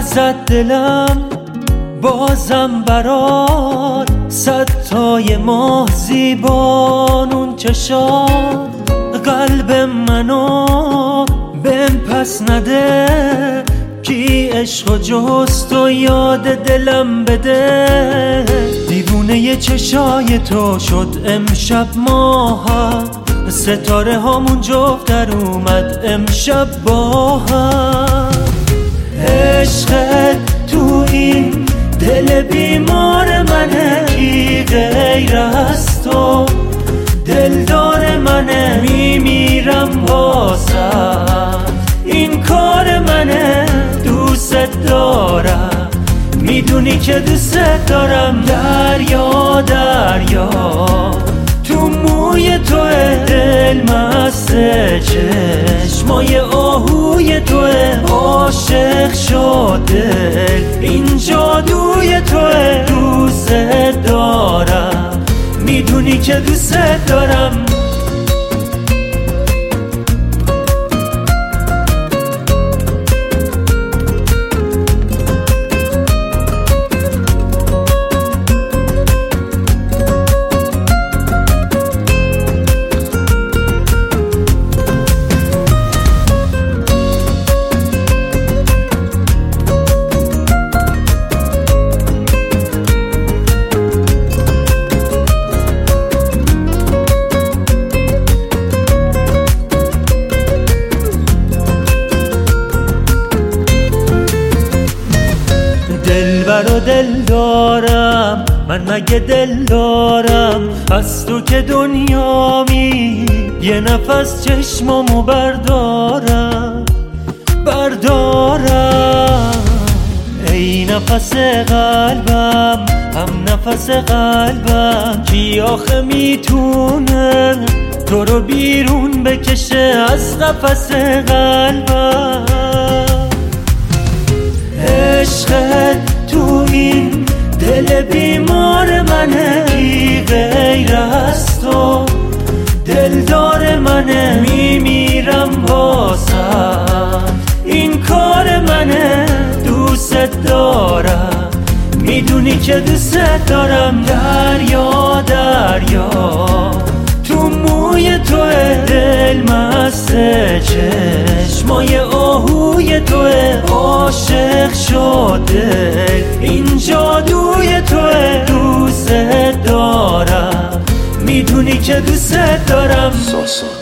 زد دلم بازم برات، صد تای ماه زیبانون چشات. قلب منو بهم پس نده، کی عشق و جست و یاد دلم بده. دیوونه چشای تو شد امشب ماهم، ستاره هامون جفت در اومد امشب با هم. عشقت تو این دل بیمار منه، کی غیر از تو دلدار منه. میمیرم واسه این کار منه، دوست دارم میدونی که دوست دارم. دریا دریا تو موی توه، دل مست چشمای آهوی توه. عاشق شد دل این جادوی توه، دوست دارم میدونی که دوست دارم. دلبر و دل دارم من، مگه دل دارم از تو که دنیامی. یه نفس چشمامو بردارم ای نفس قلبم، هم نفس قلبم. کی آخه میتونه تو رو بیرون بکشه از قفس قلبم. عشقت تو این دل بیمار منه، کی غیر از تو دلدار منه. میمیرم واسه این کار منه، دوست دارم میدونی که دوست دارم. دریا دریا تو موی توه، دل مست چشمای آهوی توه. عاشق شد دل این جادوی توه، دوست دارم میدونی که دوست دارم.